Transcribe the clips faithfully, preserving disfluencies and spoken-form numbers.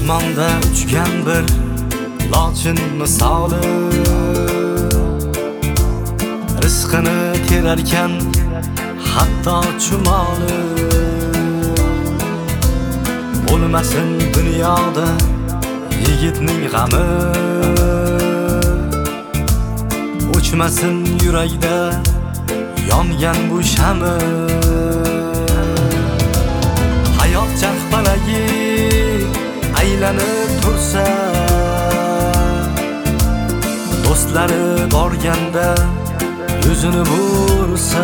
osmonda uchgan bir lochin misoli, rizqini terarkan hatto chumoli. Bo'lmasin dunyoda yigitning g'ami, o'chmasin yurakda yongan bu shami. Hayot charxpalagi aylanib tursa, do'stlari borganda yuzini bursa,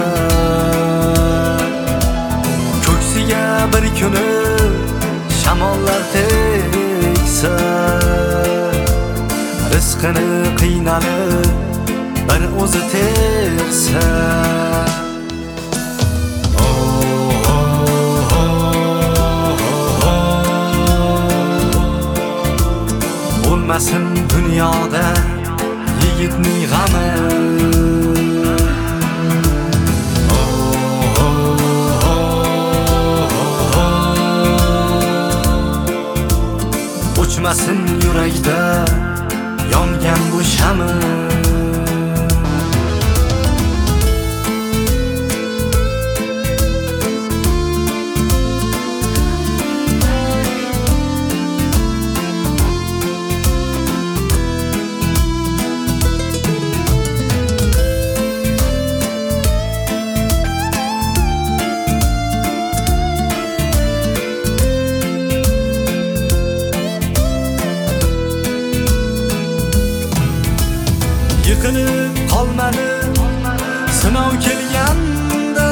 ko'ksiga bir kuni shamollar tegsa, rizqini qiynalib bir o'zi tersa. Bo'lmasin dunyoda yigitning g'ami, o'chmasin yurakda yongan bu shami. Yiqilib qolmadi sinov kelganda,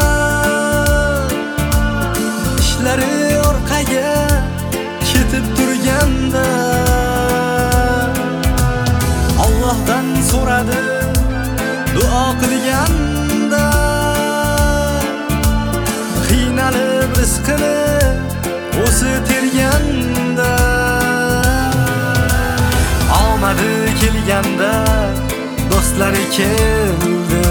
ishlari orqaga ketib turganda, Allohdan so'radi duo qilganda, qiynalib rizqini o'zi terganda, omadi kelganda do'stlari keldi,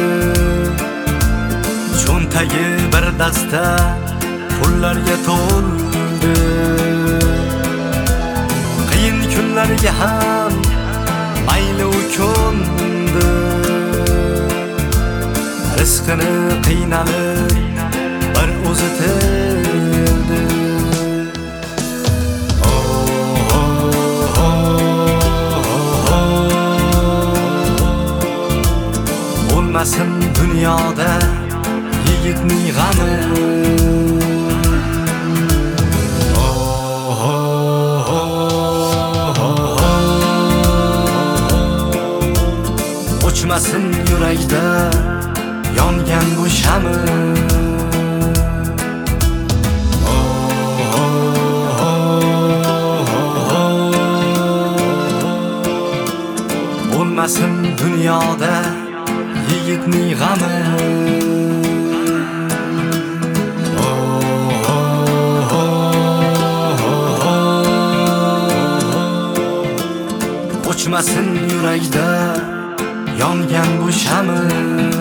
cho'ntagi bir dasta pullarga to'ldi. Qiyin kunlarga ham mayli u ko'ndi, rizqini qiynalib bir o'zi terdi. Bo'lmasin dunyoda yigitning g'ami, o'chmasin yurakda yongan bu shami. Bo'lmasin dunyoda yigitning g'ami, o'chmasin yurakda yongan bu shami.